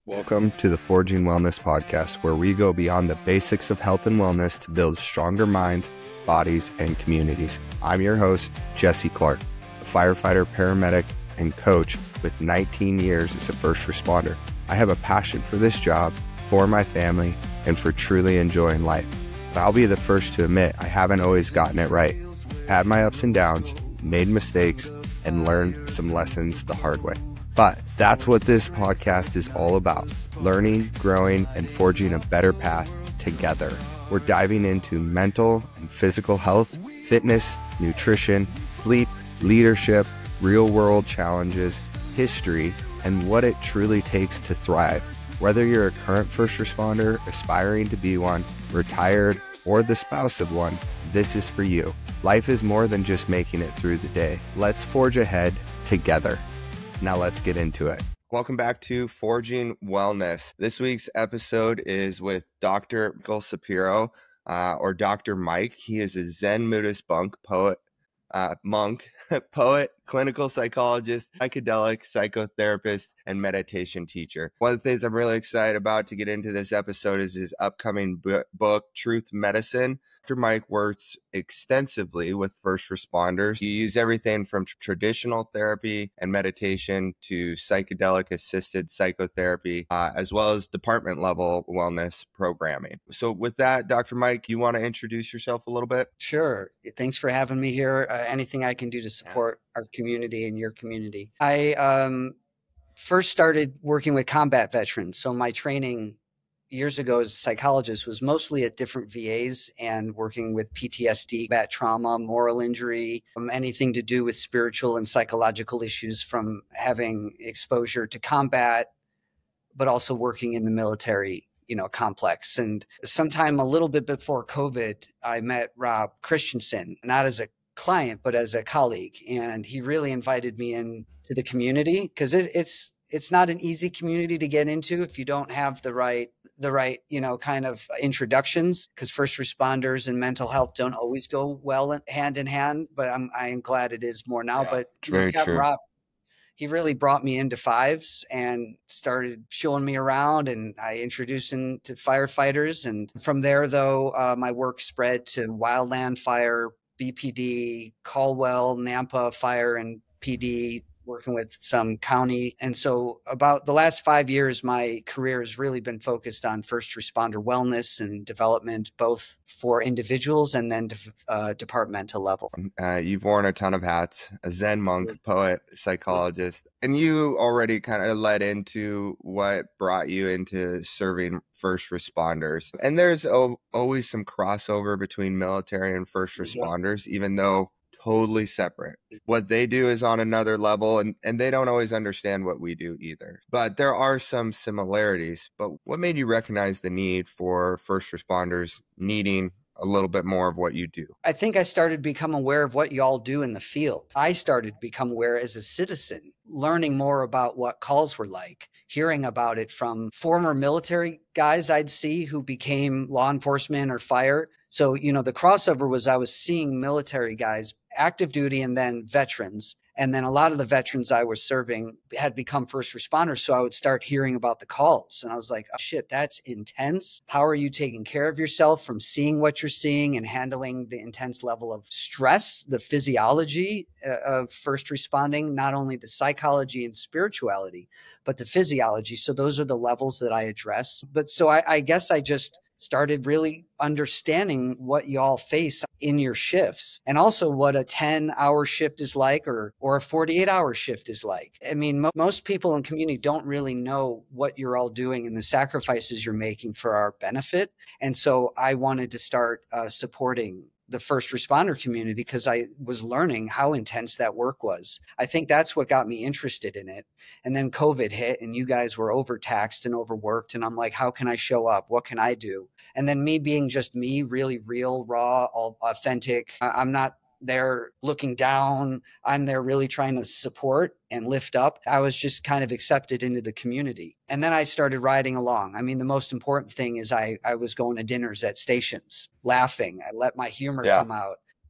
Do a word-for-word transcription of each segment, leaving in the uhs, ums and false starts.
Welcome to the Forging Wellness Podcast, where we go beyond the basics of health and wellness to build stronger minds, bodies, and communities. I'm your host, Jesse Clark, a firefighter, paramedic, and coach with nineteen years as a first responder. I have a passion for this job, for my family, and for truly enjoying life. But I'll be the first to admit I haven't always gotten it right. I've had my ups and downs, made mistakes, and learned some lessons the hard way. But that's what this podcast is all about, learning, growing, and forging a better path together. We're diving into mental and physical health, fitness, nutrition, sleep, leadership, real-world challenges, history, and what it truly takes to thrive. Whether you're a current first responder, aspiring to be one, retired, or the spouse of one, this is for you. Life is more than just making it through the day. Let's forge ahead together. Now let's get into it. Welcome back to Forging Wellness. This week's episode is with Doctor Michael Shapiro, uh, or Doctor Mike. He is a Zen Buddhist monk, poet, uh, monk, poet, clinical psychologist, psychedelic psychotherapist, and meditation teacher. One of the things I'm really excited about to get into this episode is his upcoming bu- book, Truth Medicine. Doctor Mike works extensively with first responders. You use everything from tr- traditional therapy and meditation to psychedelic assisted psychotherapy, uh, as well as department level wellness programming. So with that, Doctor Mike, you want to introduce yourself a little bit? Sure. Thanks for having me here. Uh, anything I can do to support our community and your community. I um, first started working with combat veterans. So my training years ago as a psychologist was mostly at different V As and working with P T S D, combat trauma, moral injury, um, anything to do with spiritual and psychological issues from having exposure to combat, but also working in the military, you know, complex. And sometime a little bit before COVID, I met Rob Christensen, not as a client, but as a colleague. And he really invited me in to the community because it, it's, it's not an easy community to get into if you don't have the right, the right, you know, kind of introductions, because first responders and mental health don't always go well hand in hand, but I'm, I'm glad it is more now. Yeah, but it's very true. Rob, he really brought me into fives and started showing me around, and I introduced him to firefighters. And from there, though, uh, my work spread to wildland fire, B P D, Caldwell, Nampa Fire and P D, working with some county. And so about the last five years, my career has really been focused on first responder wellness and development, both for individuals and then de- uh, departmental level. Uh, you've worn a ton of hats, a Zen monk, poet, psychologist, and you already kind of led into what brought you into serving first responders. And there's o- always some crossover between military and first responders, even though totally separate. What they do is on another level, and, and they don't always understand what we do either. But there are some similarities. But what made you recognize the need for first responders needing a little bit more of what you do? I think I started to become aware of what you all do in the field. I started to become aware as a citizen, learning more about what calls were like, hearing about it from former military guys I'd see who became law enforcement or fire. So, you know, the crossover was I was seeing military guys, active duty, and then veterans. And then a lot of the veterans I was serving had become first responders. So I would start hearing about the calls. And I was like, oh, shit, that's intense. How are you taking care of yourself from seeing what you're seeing and handling the intense level of stress, the physiology uh, of first responding, not only the psychology and spirituality, but the physiology. So those are the levels that I address. But so I, I guess I just started really understanding what y'all face in your shifts, and also what a ten hour shift is like, or or a forty-eight hour shift is like. I mean, mo- most people in community don't really know what you're all doing and the sacrifices you're making for our benefit. And so I wanted to start uh, supporting the first responder community because I was learning how intense that work was. I think that's what got me interested in it. And then COVID hit and you guys were overtaxed and overworked. And I'm like, how can I show up? What can I do? And then me being just me, really real, raw, authentic. I'm not there looking down. I'm there really trying to support and lift up. I was just kind of accepted into the community. And then I started riding along. I mean, the most important thing is I, I was going to dinners at stations, laughing. I let my humor Yeah. come out.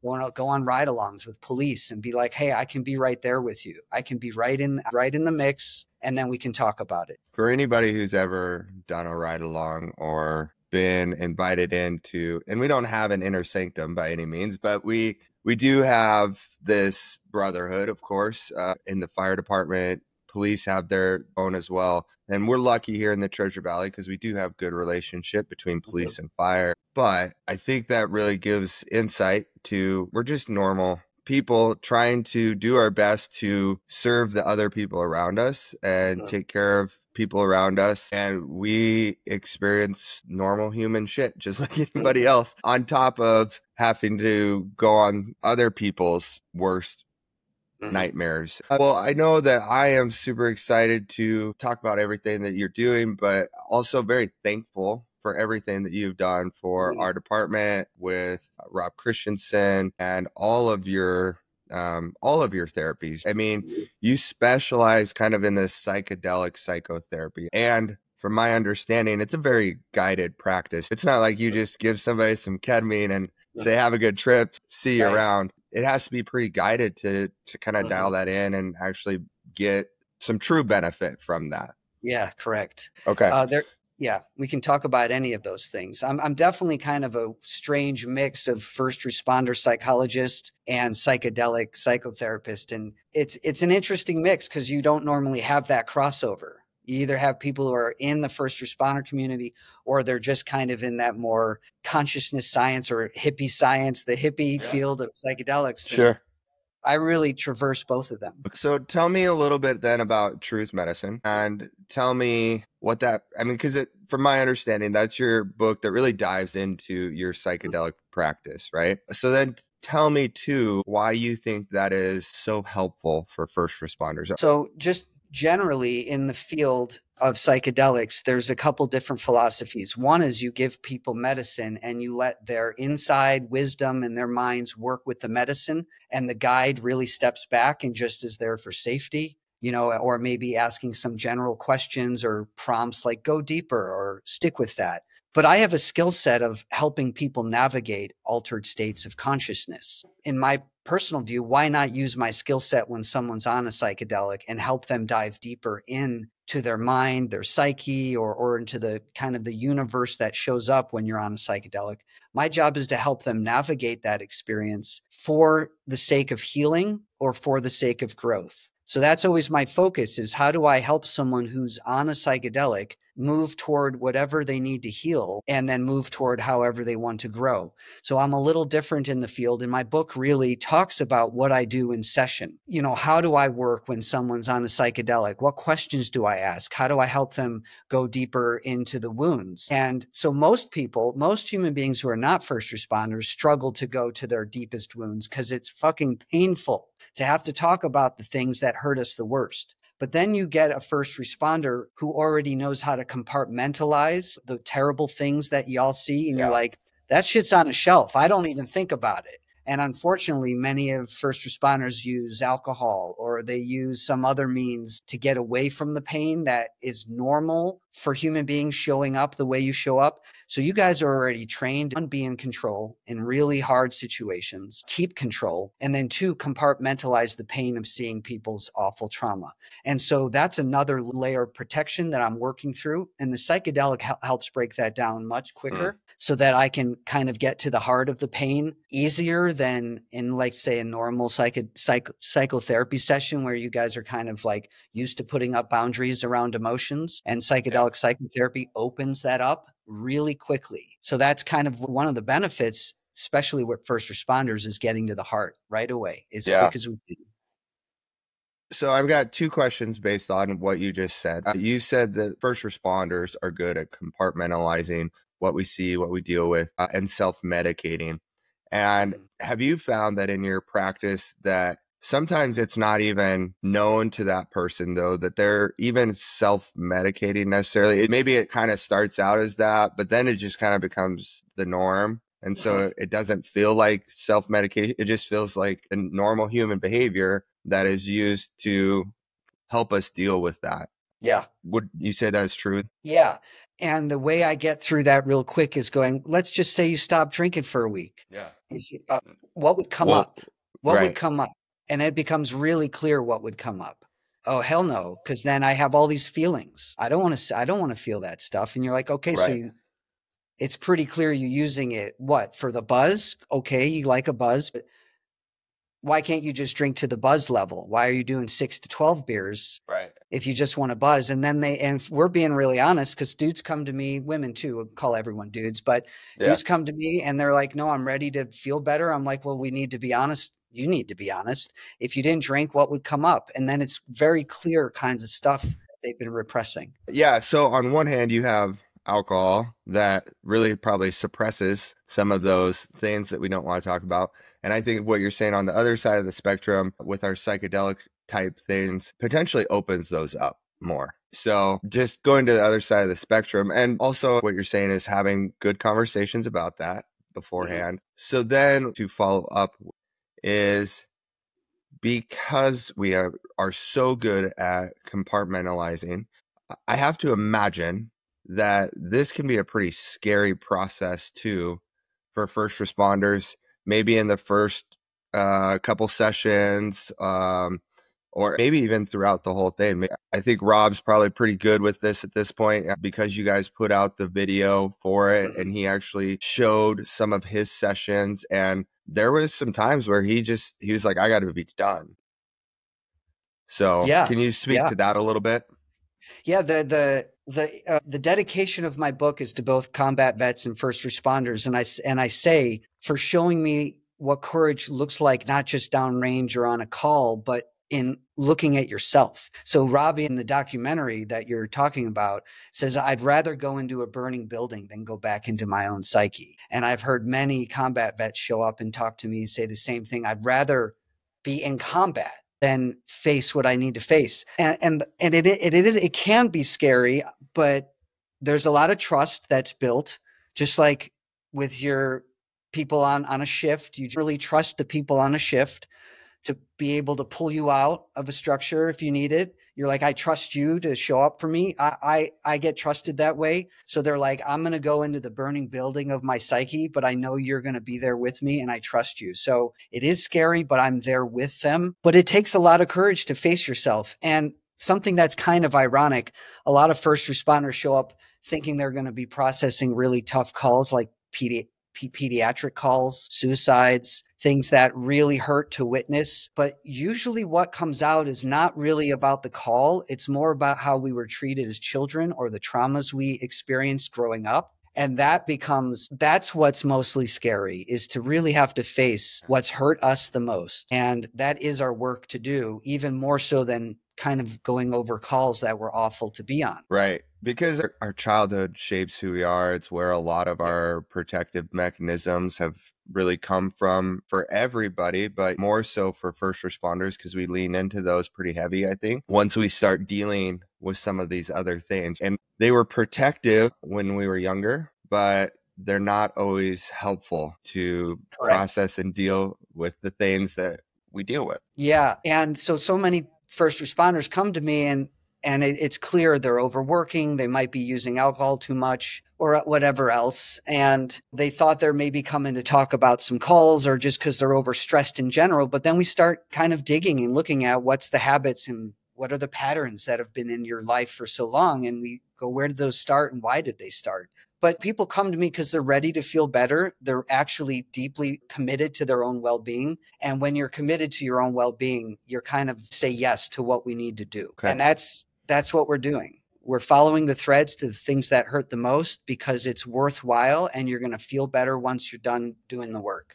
Go on, go on ride-alongs with police and be like, hey, I can be right there with you. I can be right in, right in the mix, and then we can talk about it. For anybody who's ever done a ride-along or been invited into, and we don't have an inner sanctum by any means, but we we do have this brotherhood, of course, uh, in the fire department. Police have their own as well. And we're lucky here in the Treasure Valley because we do have good relationship between police and fire. But I think that really gives insight to, we're just normal people trying to do our best to serve the other people around us and take care of people around us. And we experience normal human shit just like anybody else, on top of having to go on other people's worst nightmares. Uh, well, I know that I am super excited to talk about everything that you're doing, but also very thankful for everything that you've done for our department with uh, Rob Christensen and all of your um, all of your therapies. I mean, you specialize kind of in this psychedelic psychotherapy, and from my understanding, it's a very guided practice. It's not like you just give somebody some ketamine and say, have a good trip, see you Right. around. It has to be pretty guided to to kind of Mhm. dial that in and actually get some true benefit from that. Yeah, correct. Okay. Uh, there, yeah, we can talk about any of those things. I'm, I'm definitely kind of a strange mix of first responder psychologist and psychedelic psychotherapist, and it's it's an interesting mix because you don't normally have that crossover. You either have people who are in the first responder community, or they're just kind of in that more consciousness science or hippie science, the hippie Yeah. field of psychedelics. And Sure. I really traverse both of them. So tell me a little bit then about Truth Medicine, and tell me what that, I mean, because it, from my understanding, that's your book that really dives into your psychedelic practice, right? So then tell me too, why you think that is so helpful for first responders. So just generally in the field of psychedelics, there's a couple different philosophies. One is you give people medicine and you let their inside wisdom and their minds work with the medicine, and the guide really steps back and just is there for safety, you know, or maybe asking some general questions or prompts like go deeper or stick with that. But I have a skill set of helping people navigate altered states of consciousness. In my personal view, why not use my skill set when someone's on a psychedelic and help them dive deeper into their mind, their psyche, or, or into the kind of the universe that shows up when you're on a psychedelic. My job is to help them navigate that experience for the sake of healing or for the sake of growth. So that's always my focus, is how do I help someone who's on a psychedelic move toward whatever they need to heal and then move toward however they want to grow. So I'm a little different in the field, and my book really talks about what I do in session. You know, how do I work when someone's on a psychedelic? What questions do I ask? How do I help them go deeper into the wounds? And so most people, most human beings who are not first responders struggle to go to their deepest wounds because it's fucking painful to have to talk about the things that hurt us the worst. But then you get a first responder who already knows how to compartmentalize the terrible things that y'all see. And Yeah. you're like, that shit's on a shelf. I don't even think about it. And unfortunately, many of first responders use alcohol or they use some other means to get away from the pain that is normal for human beings showing up the way you show up. So you guys are already trained on being in control in really hard situations, keep control, and then two, compartmentalize the pain of seeing people's awful trauma. And so that's another layer of protection that I'm working through. And the psychedelic hel- helps break that down much quicker. Mm. So that I can kind of get to the heart of the pain easier than in, like, say, a normal psych- psych- psychotherapy session where you guys are kind of like used to putting up boundaries around emotions. And psychedelic psychotherapy opens that up really quickly. So that's kind of one of the benefits, especially with first responders, is getting to the heart right away, as Yeah. quick as we can. So I've got two questions based on what you just said. Uh, you said that first responders are good at compartmentalizing what we see, what we deal with, uh, and self-medicating. And have you found that in your practice that sometimes it's not even known to that person, though, that they're even self-medicating necessarily? It, maybe it kind of starts out as that, but then it just kind of becomes the norm. And so it doesn't feel like self-medication. It just feels like a normal human behavior that is used to help us deal with that. Yeah. Would you say that's true? Yeah. And the way I get through that real quick is going, let's just say you stop drinking for a week. Yeah. You see, uh, what would come Well, up? What would right. come up? And it becomes really clear what would come up. Oh, hell no. Because then I have all these feelings. I don't want to, I don't want to feel that stuff. And you're like, okay, so Right. you, it's pretty clear you're using it. What, for the buzz? Okay, you like a buzz, but why can't you just drink to the buzz level? Why are you doing six to twelve beers Right. if you just want to buzz? And then they, and we're being really honest, because dudes come to me, women too, we'll call everyone dudes, but Yeah. dudes come to me and they're like, no, I'm ready to feel better. I'm like, well, we need to be honest. You need to be honest. If you didn't drink, what would come up? And then it's very clear kinds of stuff they've been repressing. Yeah. So on one hand, you have alcohol that really probably suppresses some of those things that we don't want to talk about. And I think what you're saying on the other side of the spectrum with our psychedelic type things potentially opens those up more. So just going to the other side of the spectrum. And also what you're saying is having good conversations about that beforehand. Mm-hmm. So then to follow up is, because we are, are so good at compartmentalizing, I have to imagine that this can be a pretty scary process too for first responders, maybe in the first uh, couple sessions, um, or maybe even throughout the whole thing. I think Rob's probably pretty good with this at this point, because you guys put out the video for it and he actually showed some of his sessions, and there was some times where he just, he was like, I got to be done. So Yeah, can you speak yeah. to that a little bit? Yeah, the the the uh, the dedication of my book is to both combat vets and first responders, and I and I say, for showing me what courage looks like, not just downrange or on a call, but in looking at yourself. So Robbie, in the documentary that you're talking about, says, I'd rather go into a burning building than go back into my own psyche. And I've heard many combat vets show up and talk to me and say the same thing. I'd rather be in combat than face what I need to face. And and, and it, it, it is, it can be scary, but there's a lot of trust that's built, just like with your people on, on a shift. You really trust the people on a shift to be able to pull you out of a structure if you need it. You're like, I trust you to show up for me. I I, I get trusted that way. So they're like, I'm going to go into the burning building of my psyche, but I know you're going to be there with me and I trust you. So it is scary, but I'm there with them. But it takes a lot of courage to face yourself. And something that's kind of ironic, a lot of first responders show up thinking they're going to be processing really tough calls, like pedi- p- pediatric calls, suicides, things that really hurt to witness. But usually what comes out is not really about the call. It's more about how we were treated as children or the traumas we experienced growing up. And that becomes, that's what's mostly scary, is to really have to face what's hurt us the most. And that is our work to do, even more so than kind of going over calls that were awful to be on. Right. Because our childhood shapes who we are. It's where a lot of our protective mechanisms have really come from for everybody, but more so for first responders, because we lean into those pretty heavy, I think, once we start dealing with some of these other things. And they were protective when we were younger, but they're not always helpful to Correct. process and deal with the things that we deal with. Yeah. And so, so many first responders come to me and And it, it's clear they're overworking. They might be using alcohol too much or whatever else. And they thought they're maybe coming to talk about some calls or just because they're overstressed in general. But then we start kind of digging and looking at what's the habits and what are the patterns that have been in your life for so long. And we go, where did those start and why did they start? But people come to me because they're ready to feel better. They're actually deeply committed to their own well-being. And when you're committed to your own well-being, you're kind of say yes to what we need to do. Okay. And that's That's what we're doing. We're following the threads to the things that hurt the most because it's worthwhile and you're going to feel better once you're done doing the work.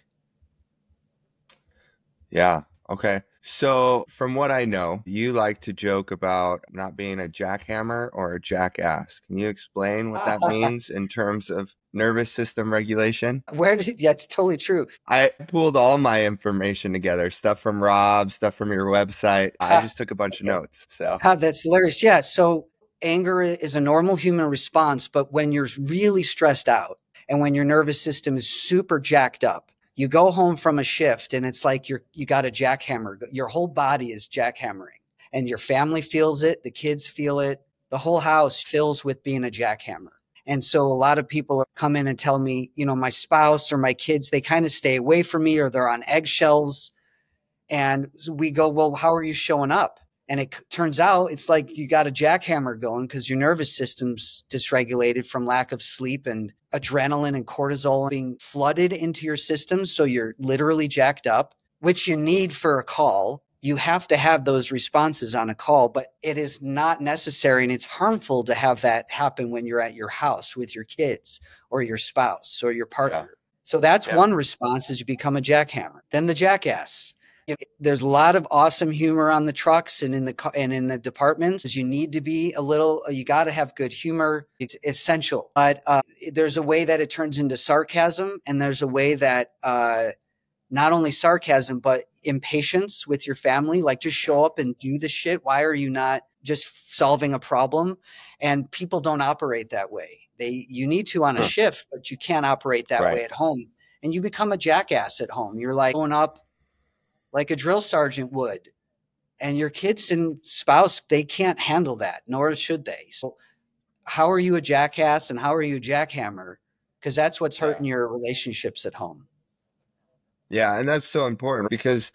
Yeah. Okay. So from what I know, you like to joke about not being a jackhammer or a jackass. Can you explain what that means in terms of nervous system regulation? Where did, yeah, it's totally true. I pulled all my information together, stuff from Rob, stuff from your website. I just took a bunch of notes. So ah, that's hilarious. Yeah. So anger is a normal human response, but when you're really stressed out and when your nervous system is super jacked up, you go home from a shift and it's like you're, you got a jackhammer. Your whole body is jackhammering and your family feels it. The kids feel it. The whole house fills with being a jackhammer. And so a lot of people come in and tell me, you know, my spouse or my kids, they kind of stay away from me or they're on eggshells. And we go, well, how are you showing up? And it turns out it's like you got a jackhammer going because your nervous system's dysregulated from lack of sleep and adrenaline and cortisol being flooded into your system. So you're literally jacked up, which you need for a call. You have to have those responses on a call, but it is not necessary and it's harmful to have that happen when you're at your house with your kids or your spouse or your partner. Yeah. So that's yeah. one response is you become a jackhammer. Then the jackass. There's a lot of awesome humor on the trucks and in the and in the departments. You need to be a little, you got to have good humor. It's essential. But uh, there's a way that it turns into sarcasm, and there's a way that uh, not only sarcasm, but impatience with your family. Like, just show up and do the shit. Why are you not just solving a problem? And people don't operate that way. They you need to on a shift, but you can't operate that right. way at home. And you become a jackass at home. You're like going up like a drill sergeant would. And your kids and spouse, they can't handle that, nor should they. So how are you a jackass and how are you a jackhammer? Because that's what's hurting yeah. your relationships at home. Yeah, and that's so important because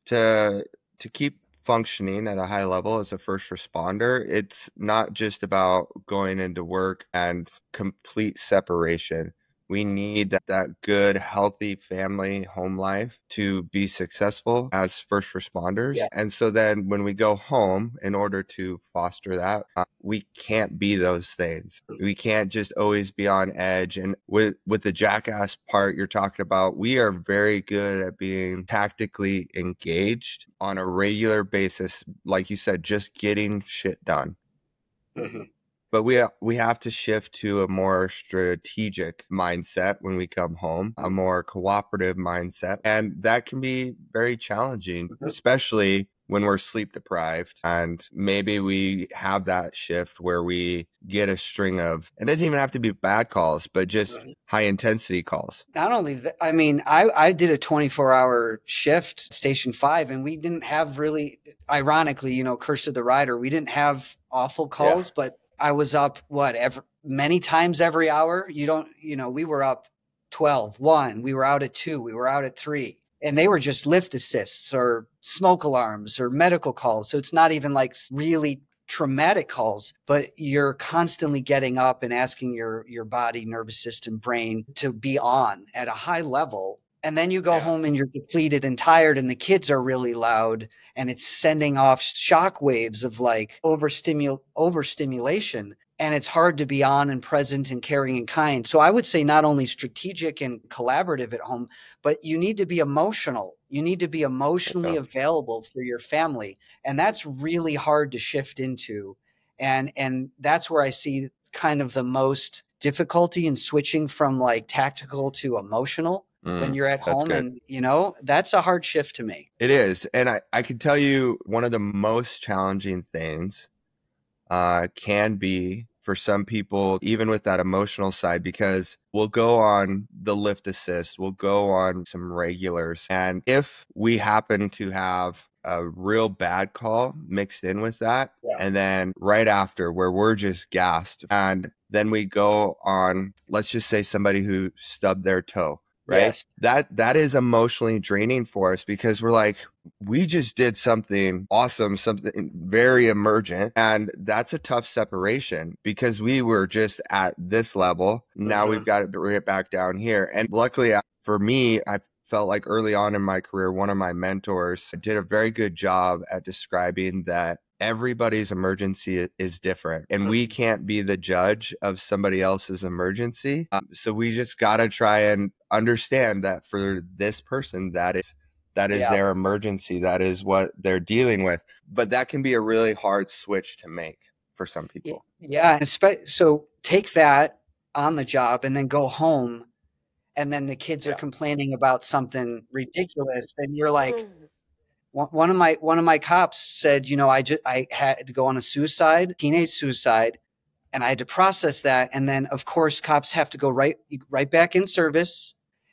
to to keep functioning at a high level as a first responder, it's not just about going into work and complete separation. We need that, that good, healthy family home life to be successful as first responders. Yeah. And so then when we go home, in order to foster that, uh, we can't be those things. We can't just always be on edge. And with, with the jackass part you're talking about, we are very good at being tactically engaged on a regular basis. Like you said, just getting shit done. Mm-hmm. But we we have to shift to a more strategic mindset when we come home, a more cooperative mindset. And that can be very challenging, especially when we're sleep deprived. And maybe we have that shift where we get a string of, it doesn't even have to be bad calls, but just high intensity calls. Not only that, I mean, I, I did a twenty-four hour shift, Station five, and we didn't have really, ironically, you know, curse of the rider, we didn't have awful calls, yeah. but I was up, what, every, many times every hour. You don't, you know, we were up twelve, one, we were out at two, we were out at three. And they were just lift assists or smoke alarms or medical calls. So it's not even like really traumatic calls, but you're constantly getting up and asking your, your body, nervous system, brain to be on at a high level. And then you go yeah. home and you're depleted and tired and the kids are really loud and it's sending off shock waves of like overstimul- overstimulation. And it's hard to be on and present and caring and kind. So I would say not only strategic and collaborative at home, but you need to be emotional. You need to be emotionally yeah. available for your family. And that's really hard to shift into. And, and that's where I see kind of the most difficulty in switching from like tactical to emotional. Mm, when you're at home good. And, you know, that's a hard shift to make. It is. And I, I can tell you one of the most challenging things uh, can be for some people, even with that emotional side, because we'll go on the lift assist, we'll go on some regulars. And if we happen to have a real bad call mixed in with that, yeah. and then right after where we're just gassed, and then we go on, let's just say somebody who stubbed their toe. Right. Yes. That that is emotionally draining for us because we're like, we just did something awesome, something very emergent. And that's a tough separation because we were just at this level. Now mm-hmm. we've got to bring it back down here. And luckily for me, I felt like early on in my career, one of my mentors did a very good job at describing that everybody's emergency is different and we can't be the judge of somebody else's emergency. Um, so we just got to try and understand that for this person, that is, that is yeah. their emergency. That is what they're dealing with. But that can be a really hard switch to make for some people. Yeah. So take that on the job and then go home. And then the kids yeah. are complaining about something ridiculous. And you're like, One of my one of my cops said, you know, I just I had to go on a suicide, teenage suicide, and I had to process that. And then, of course, cops have to go right right back in service,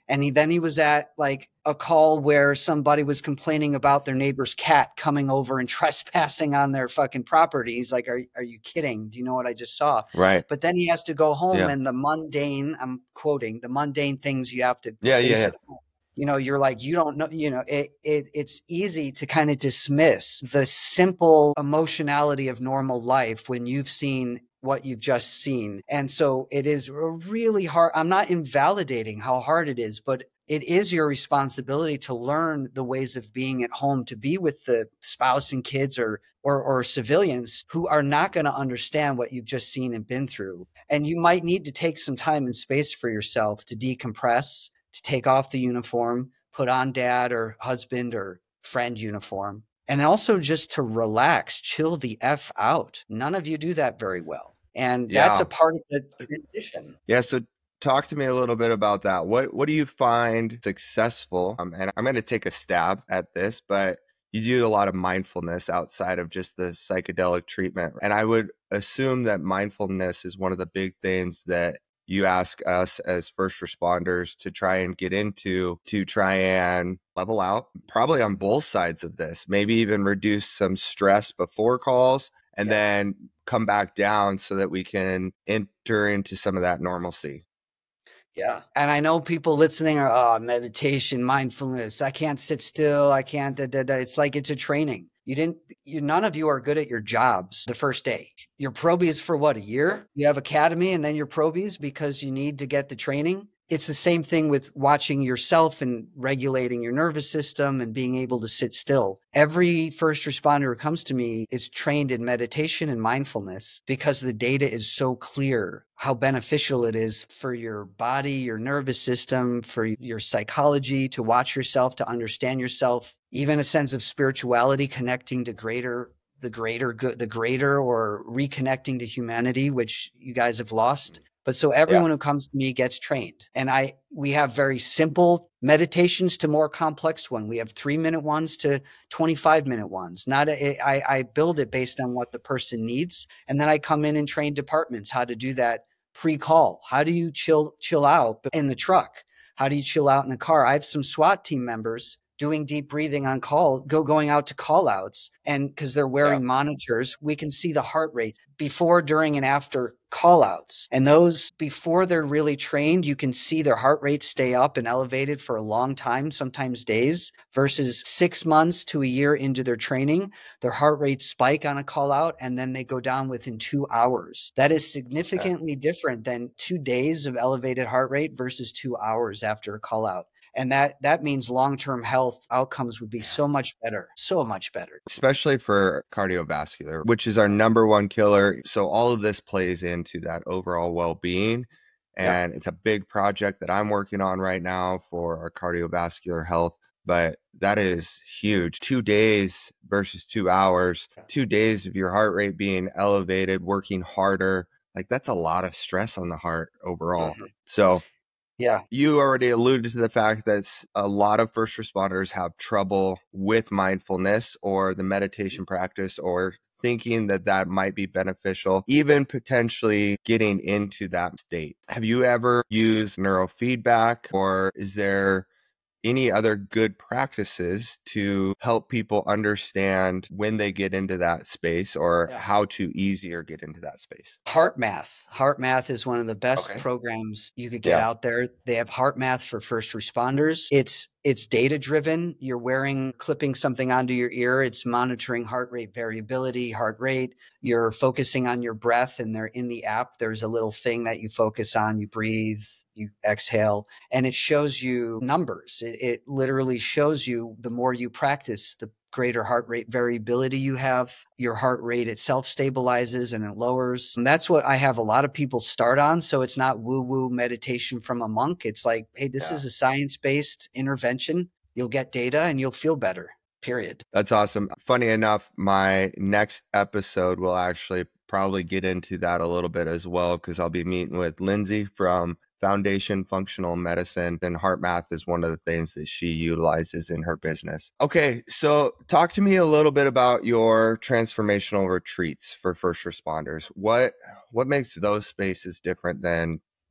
And he, then he was at like a call where somebody was complaining about their neighbor's cat coming over and trespassing on their fucking property. He's like, are, are you kidding? Do you know what I just saw? Right. But then he has to go home Yeah. and the mundane, I'm quoting, the mundane things you have to Yeah, face yeah, yeah. at home. You know, you're like, you don't know, you know, it, it it's easy to kind of dismiss the simple emotionality of normal life when you've seen what you've just seen. And so it is really hard. I'm not invalidating how hard it is, but it is your responsibility to learn the ways of being at home, to be with the spouse and kids or or, or civilians who are not going to understand what you've just seen and been through. And you might need to take some time and space for yourself to decompress, to take off the uniform, put on dad or husband or friend uniform, and also just to relax, chill the F out. None of you do that very well. And Yeah. that's a part of the transition. Yeah. So talk to me a little bit about that. What what do you find successful? Um, and I'm going to take a stab at this, but you do a lot of mindfulness outside of just the psychedelic treatment. And I would assume that mindfulness is one of the big things that you ask us as first responders to try and get into, to try and level out, probably on both sides of this, maybe even reduce some stress before calls and Yeah. then come back down so that we can enter into some of that normalcy. Yeah. And I know people listening are, oh, meditation, mindfulness. I can't sit still. I can't, da, da, da. It's like it's a training. You didn't, you, none of you are good at your jobs the first day. Your probies for what, a year? You have academy and then your probies because you need to get the training. It's the same thing with watching yourself and regulating your nervous system and being able to sit still. Every first responder who comes to me is trained in meditation and mindfulness because the data is so clear how beneficial it is for your body, your nervous system, for your psychology, to watch yourself, to understand yourself, even a sense of spirituality, connecting to greater, the greater good, the greater, or reconnecting to humanity, which you guys have lost. But so everyone Yeah. who comes to me gets trained. And I, we have very simple meditations to more complex one. We have three minute ones to twenty-five minute ones. Not a, I, I build it based on what the person needs. And then I come in and train departments how to do that pre-call. How do you chill, chill out in the truck? How do you chill out in a car? I have some SWAT team members doing deep breathing on call, go going out to call outs. And because they're wearing Yeah. monitors, we can see the heart rate before, during, and after call outs. And those, before they're really trained, you can see their heart rate stay up and elevated for a long time, sometimes days, versus six months to a year into their training, their heart rates spike on a call out and then they go down within two hours. That is significantly different than two days of elevated heart rate versus two hours after a call out. And that, that means long-term health outcomes would be so much better, so much better. Especially for cardiovascular, which is our number one killer. So all of this plays into that overall well-being. And yep. It's a big project that I'm working on right now for our cardiovascular health. But that is huge. Two days versus two hours, two days of your heart rate being elevated, working harder. Like that's a lot of stress on the heart overall. Mm-hmm. So yeah, you already alluded to the fact that a lot of first responders have trouble with mindfulness or the meditation practice or thinking that that might be beneficial, even potentially getting into that state. Have you ever used neurofeedback, or is there any other good practices to help people understand when they get into that space or yeah. how to easier get into that space? HeartMath. HeartMath is one of the best okay. programs you could get yeah. out there. They have HeartMath for first responders. It's It's data driven. You're wearing, clipping something onto your ear. It's monitoring heart rate variability, heart rate. You're focusing on your breath, and they're in the app. There's a little thing that you focus on. You breathe, you exhale, and it shows you numbers. It, it literally shows you the more you practice, the greater heart rate variability you have. Your heart rate itself stabilizes and it lowers. And that's what I have a lot of people start on. So it's not woo-woo meditation from a monk. It's like, hey, this yeah. is a science-based intervention. You'll get data and you'll feel better, period. That's awesome. Funny enough, my next episode will actually probably get into that a little bit as well, because I'll be meeting with Lindsay from Foundation Functional Medicine, and HeartMath is one of the things that she utilizes in her business. Okay, so talk to me a little bit about your transformational retreats for first responders. What what makes those spaces different than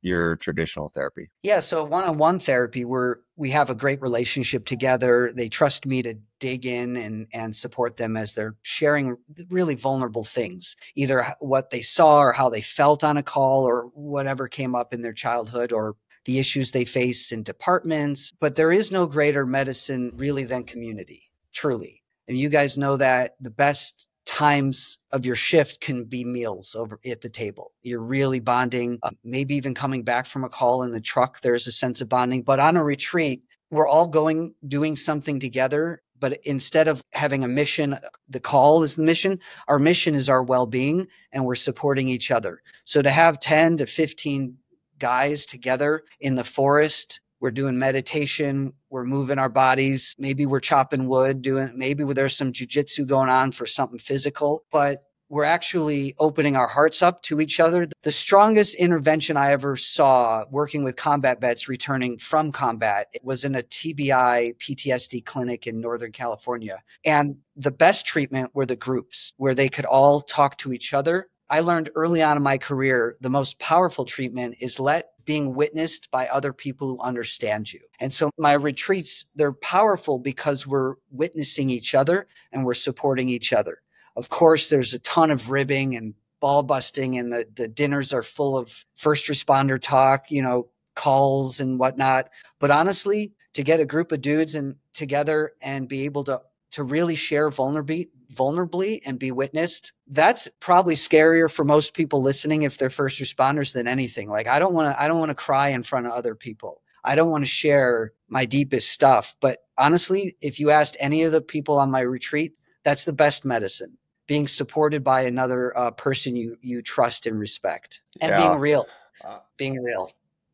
your traditional therapy? Yeah. So one-on-one therapy, where we have a great relationship together. They trust me to dig in and, and support them as they're sharing really vulnerable things, either what they saw or how they felt on a call or whatever came up in their childhood or the issues they face in departments. But there is no greater medicine really than community, truly. And you guys know that the best times of your shift can be meals over at the table. You're really bonding, uh, maybe even coming back from a call in the truck. There's a sense of bonding. But on a retreat, we're all going, doing something together. But instead of having a mission, the call is the mission. Our mission is our well-being, and we're supporting each other. So to have ten to fifteen guys together in the forest, we're doing meditation, we're moving our bodies, maybe we're chopping wood, doing, maybe there's some jujitsu going on for something physical, but we're actually opening our hearts up to each other. The strongest intervention I ever saw working with combat vets returning from combat, it was in a T B I P T S D clinic in Northern California. And the best treatment were the groups where they could all talk to each other. I learned early on in my career, the most powerful treatment is let being witnessed by other people who understand you. And so my retreats, they're powerful because we're witnessing each other and we're supporting each other. Of course, there's a ton of ribbing and ball busting, and the, the dinners are full of first responder talk, you know, calls and whatnot. But honestly, to get a group of dudes and together and be able to to really share vulnerably, vulnerably and be witnessed, that's probably scarier for most people listening if they're first responders than anything. Like, I don't want to, I don't want to cry in front of other people. I don't want to share my deepest stuff. But honestly, if you asked any of the people on my retreat, that's the best medicine. Being supported by another uh, person you, you trust and respect, and Yeah. being real, uh, being real.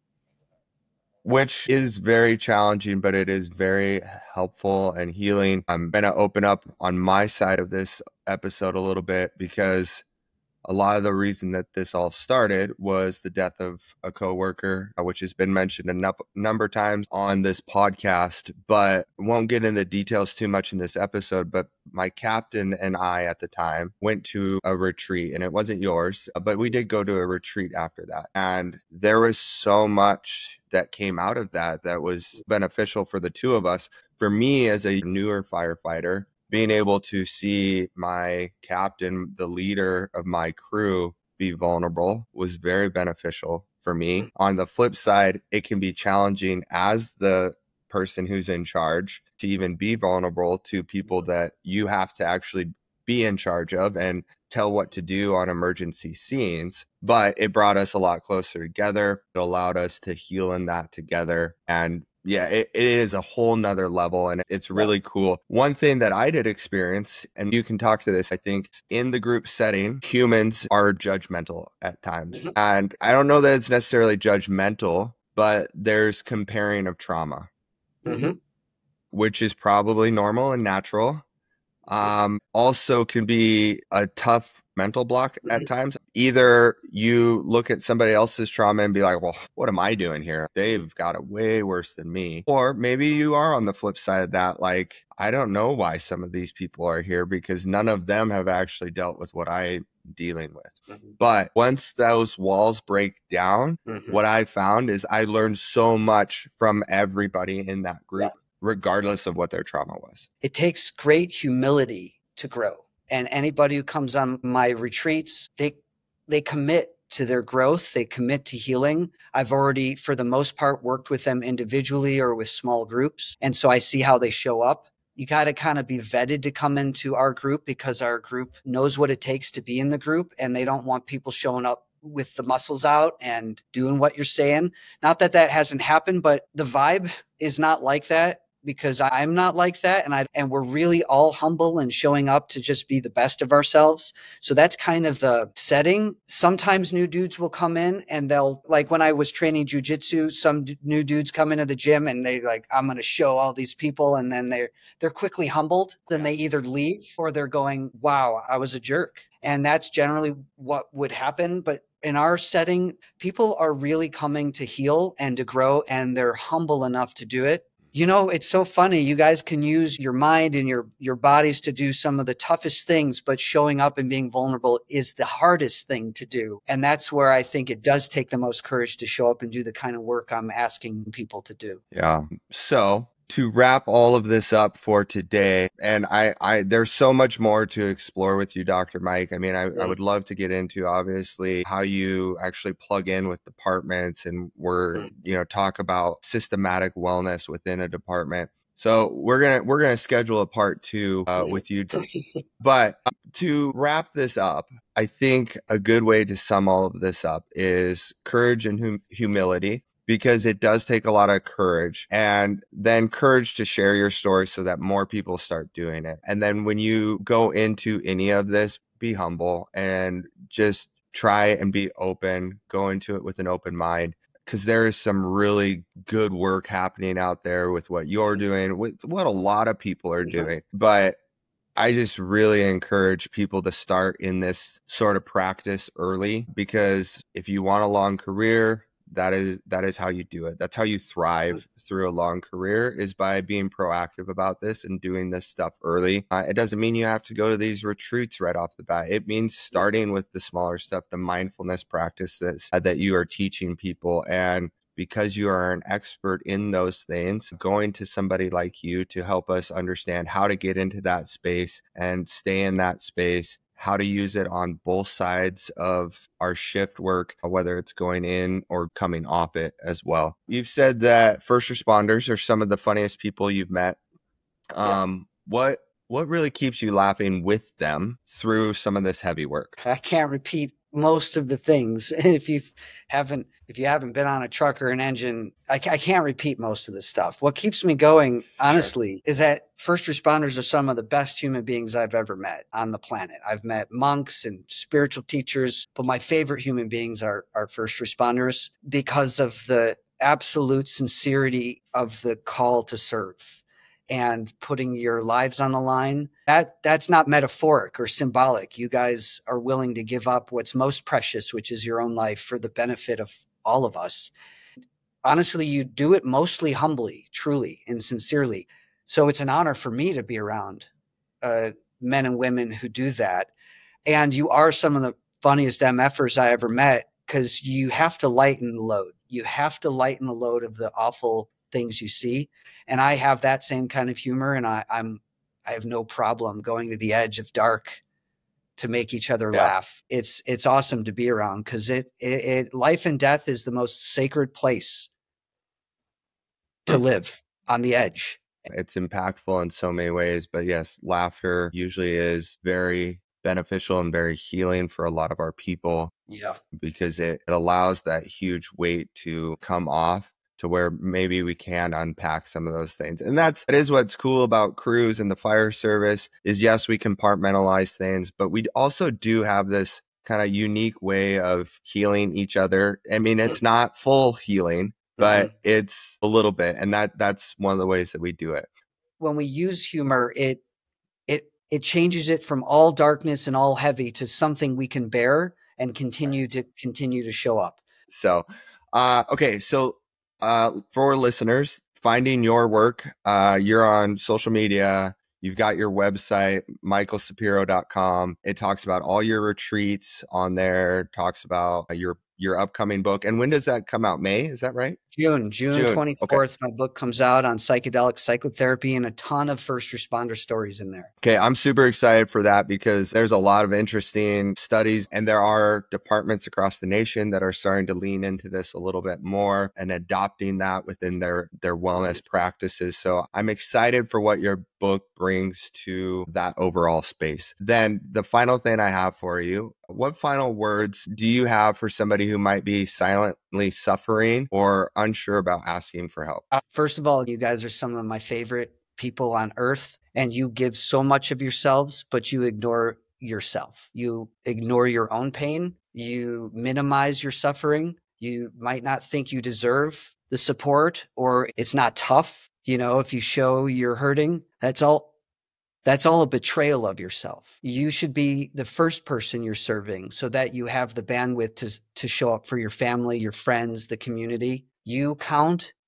Which is very challenging, but it is very helpful and healing. I'm going to open up on my side of this episode a little bit, because a lot of the reason that this all started was the death of a coworker, which has been mentioned a num- number of times on this podcast, but won't get into details too much in this episode. But my captain and I at the time went to a retreat, and it wasn't yours, but we did go to a retreat after that. And there was so much that came out of that that was beneficial for the two of us. For me, as a newer firefighter, being able to see my captain, the leader of my crew, be vulnerable was very beneficial for me. On the flip side, it can be challenging as the person who's in charge to even be vulnerable to people that you have to actually be in charge of and tell what to do on emergency scenes. But it brought us a lot closer together. It allowed us to heal in that together. And yeah, it, it is a whole nother level, and it's really cool. One thing that I did experience, and you can talk to this, I think, in the group setting, humans are judgmental at times. Mm-hmm. And I don't know that it's necessarily judgmental, but there's comparing of trauma, mm-hmm. which is probably normal and natural. Um, also can be a tough mental block at times. Either you look at somebody else's trauma and be like, well, what am I doing here? They've got it way worse than me. Or maybe you are on the flip side of that. Like, I don't know why some of these people are here, because none of them have actually dealt with what I'm dealing with. Mm-hmm. But once those walls break down, mm-hmm. what I found is I learned so much from everybody in that group. Yeah. Regardless of what their trauma was. It takes great humility to grow. And anybody who comes on my retreats, they they commit to their growth. They commit to healing. I've already, for the most part, worked with them individually or with small groups. And so I see how they show up. You got to kind of be vetted to come into our group, because our group knows what it takes to be in the group, and they don't want people showing up with the muscles out and doing what you're saying. Not that that hasn't happened, but the vibe is not like that. Because I'm not like that. And I, and we're really all humble and showing up to just be the best of ourselves. So that's kind of the setting. Sometimes new dudes will come in and they'll, like when I was training jujitsu, some d- new dudes come into the gym and they like, I'm going to show all these people. And then they're, they're quickly humbled. Then they either leave or they're going, wow, I was a jerk. And that's generally what would happen. But in our setting, people are really coming to heal and to grow, and they're humble enough to do it. You know, it's so funny. You guys can use your mind and your, your bodies to do some of the toughest things, but showing up and being vulnerable is the hardest thing to do. And that's where I think it does take the most courage to show up and do the kind of work I'm asking people to do. Yeah. So to wrap all of this up for today, and I, I, there's so much more to explore with you, Doctor Mike. I mean, I, I would love to get into obviously how you actually plug in with departments, and we're, you know, talk about systematic wellness within a department. So we're gonna we're gonna schedule a part two uh, with you. But to wrap this up, I think a good way to sum all of this up is courage and hum- humility. Because it does take a lot of courage, and then courage to share your story so that more people start doing it. And then when you go into any of this, be humble and just try and be open, go into it with an open mind, because there is some really good work happening out there with what you're doing, with what a lot of people are doing. But I just really encourage people to start in this sort of practice early, because if you want a long career, that is that is how you do it. That's how you thrive through a long career, is by being proactive about this and doing this stuff early. Uh, it doesn't mean you have to go to these retreats right off the bat. It means starting with the smaller stuff, the mindfulness practices uh, that you are teaching people. And because you are an expert in those things, going to somebody like you to help us understand how to get into that space and stay in that space, how to use it on both sides of our shift work, whether it's going in or coming off it as well. You've said that first responders are some of the funniest people you've met. Um, what what really keeps you laughing with them through some of this heavy work? I can't repeat most of the things. And if you haven't, if you haven't been on a truck or an engine, I, I can't repeat most of this stuff. What keeps me going, honestly, sure. is that first responders are some of the best human beings I've ever met on the planet. I've met monks and spiritual teachers, but my favorite human beings are, are first responders because of the absolute sincerity of the call to serve and putting your lives on the line. That that's not metaphoric or symbolic. You guys are willing to give up what's most precious, which is your own life, for the benefit of all of us. Honestly, you do it mostly humbly, truly, and sincerely. So it's an honor for me to be around uh, men and women who do that. And you are some of the funniest M Fers I ever met, because you have to lighten the load. You have to lighten the load of the awful things you see. And I have that same kind of humor, and I, I'm, I have no problem going to the edge of dark to make each other yeah. laugh. It's, it's awesome to be around, because it, it, it, life and death is the most sacred place to live, on the edge. It's impactful in so many ways, but yes, laughter usually is very beneficial and very healing for a lot of our people. Yeah. Because it, it allows that huge weight to come off, to where maybe we can unpack some of those things. And that's, that is what's cool about crews and the fire service is, yes, we compartmentalize things, but we also do have this kind of unique way of healing each other. I mean, it's not full healing, but mm-hmm. it's a little bit. And that that's one of the ways that we do it. When we use humor, it, it, it changes it from all darkness and all heavy to something we can bear and continue to continue to show up. So, uh, okay. So, Uh, for listeners, finding your work, uh, you're on social media, you've got your website, michael sapiro dot com. It talks about all your retreats on there, talks about your your upcoming book. And when does that come out? May, is that right? June, June twenty-fourth. Okay. My book comes out on psychedelic psychotherapy, and a ton of first responder stories in there. Okay, I'm super excited for that, because there's a lot of interesting studies, and there are departments across the nation that are starting to lean into this a little bit more and adopting that within their, their wellness practices. So I'm excited for what your book brings to that overall space. Then the final thing I have for you, what final words do you have for somebody who might be silently suffering or unsure about asking for help? Uh, first of all, you guys are some of my favorite people on earth, and you give so much of yourselves, but you ignore yourself. You ignore your own pain. You minimize your suffering. You might not think you deserve the support, or it's not tough. You know, if you show you're hurting, that's all. That's all a betrayal of yourself. You should be the first person you're serving, so that you have the bandwidth to, to show up for your family, your friends, the community. You count,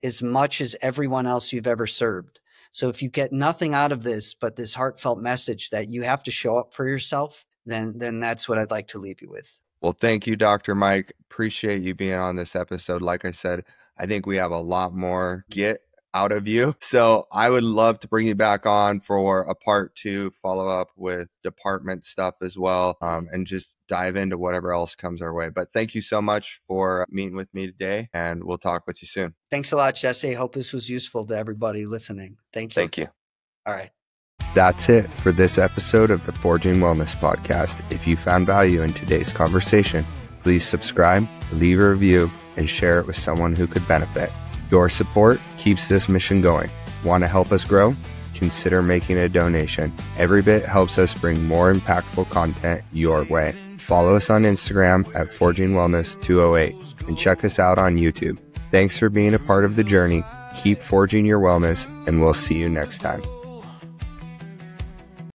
as much as everyone else you've ever served. So if you get nothing out of this but this heartfelt message that you have to show up for yourself, then then that's what I'd like to leave you with. Well, thank you, Doctor Mike. Appreciate you being on this episode. Like I said, I think we have a lot more get out of you. So I would love to bring you back on for a part two, follow up with department stuff as well, um, and just dive into whatever else comes our way. But thank you so much for meeting with me today, and we'll talk with you soon. Thanks a lot, Jesse. Hope this was useful to everybody listening. Thank you. Thank you. All right. That's it for this episode of the Forging Wellness Podcast. If you found value in today's conversation, please subscribe, leave a review, and share it with someone who could benefit. Your support keeps this mission going. Want to help us grow? Consider making a donation. Every bit helps us bring more impactful content your way. Follow us on Instagram at Forging Wellness two oh eight and check us out on YouTube. Thanks for being a part of the journey. Keep forging your wellness, and we'll see you next time.